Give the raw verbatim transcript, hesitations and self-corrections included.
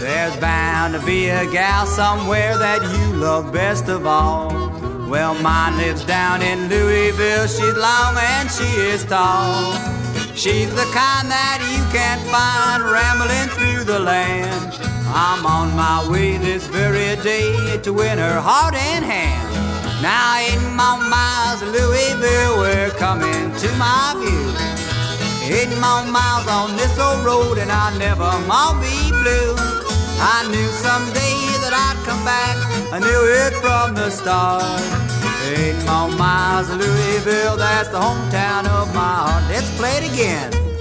There's bound to be a gal somewhere that you love best of all. Well, mine lives down in Louisville. She's long and she is tall. She's the kind that you can't find rambling through the land. I'm on my way this very day to win her heart and hand. Now eight more miles of Louisville, we're coming to my view. Eight more miles on this old road and I'll never more be blue. I knew someday that I'd come back, I knew it from the start. Eight more miles of Louisville, that's the hometown of my heart. Let's play it again.